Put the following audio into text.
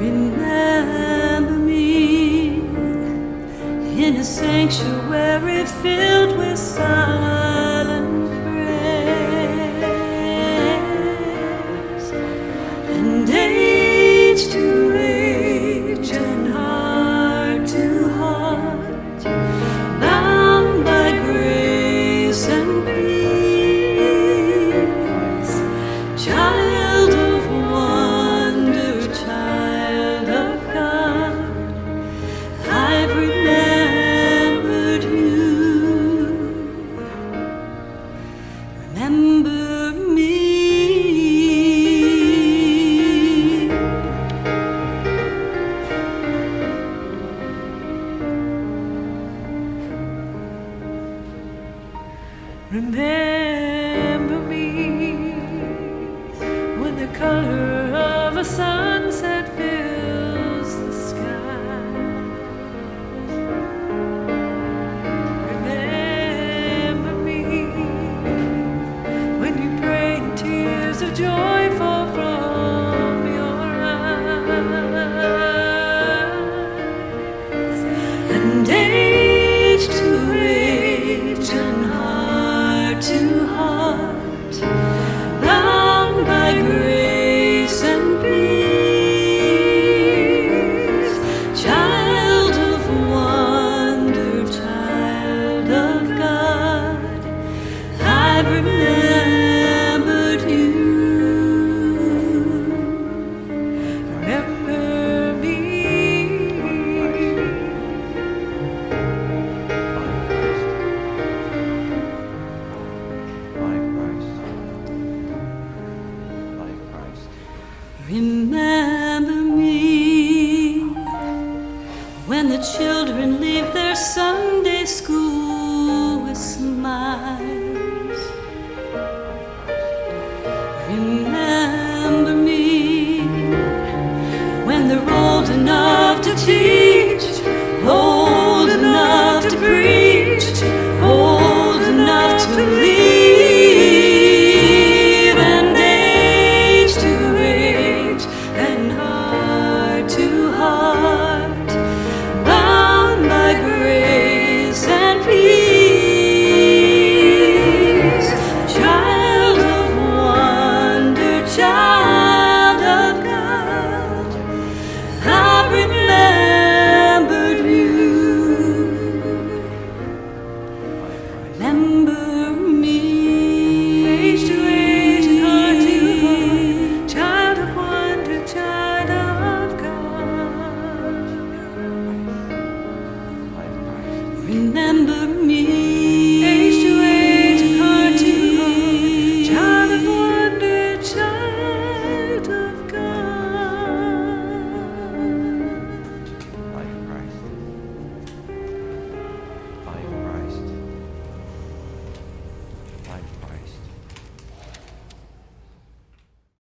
Remember me in a sanctuary filled with silent prayers, and age to age and heart to heart, bound by grace and peace, child of wonder, child of God, I've remembered you. Remember me. Remember me when the color of a sunset fills the sky. Remember me when you pray and tears of joy fall from your eyes, and age to age and heart to heart, bound by grace and peace, child of wonder, child of God, I've remembered you. Remember me. Remember me when the children leave their Sunday school